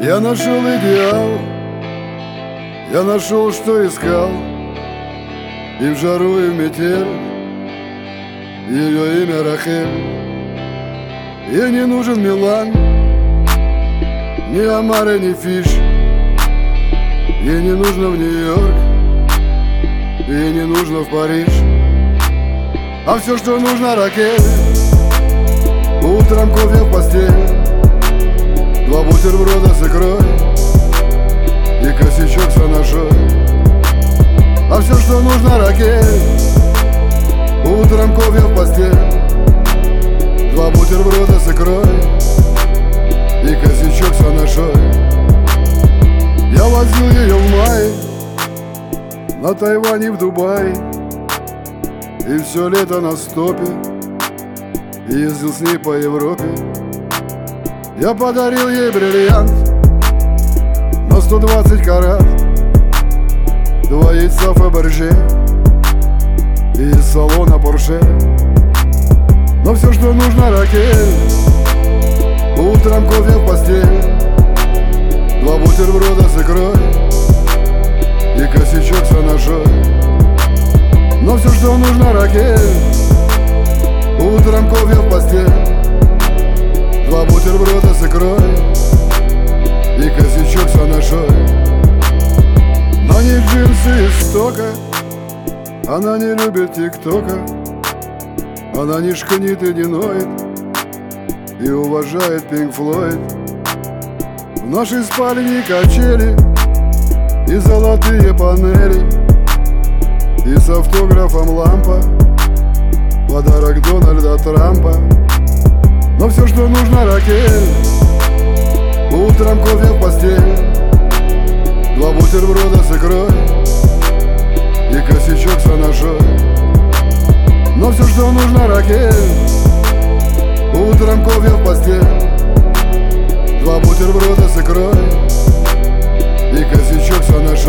Я нашел идеал, я нашел, что искал, и в жару, и в метель ее имя Рахель. Ей не нужен Милан, ни Амаре, ни Фиш. Ей не нужно в Нью-Йорк, ей не нужно в Париж. А все, что нужно Ракель: утром кофе в постель, 2 бутерброда с икрой и косячок с анашой. А все, что нужно Ракель: утром кофе в постель, 2 бутерброда с икрой и косячок с анашой. Я возил ее в мае на Тайвань и в Дубай, и все лето на стопе ездил с ней по Европе. Я подарил ей бриллиант на 120 карат, 2 яйца Фаберже и из салона Порше. Но все, что нужно Ракель: утром кофе в постель, 2 бутерброда с икрой и косячок с анашой. Но все, что нужно Ракель: утром кофе в постель, 2 бутерброда с икрой и косячок с анашой. Но не джинсы из стока, она не любит тиктока, она не шкнит и не ноет и уважает Пинк Флойд. В нашей спальне качели и золотые панели, и с автографом лампа, подарок Дональда Трампа. Но все, что нужно Ракель: утром кофе в постель, 2 бутерброда с икрой и косячок с анашой. Но все, что нужно Ракель: утром кофе в постель, 2 бутерброда с икрой и косячок с анашой.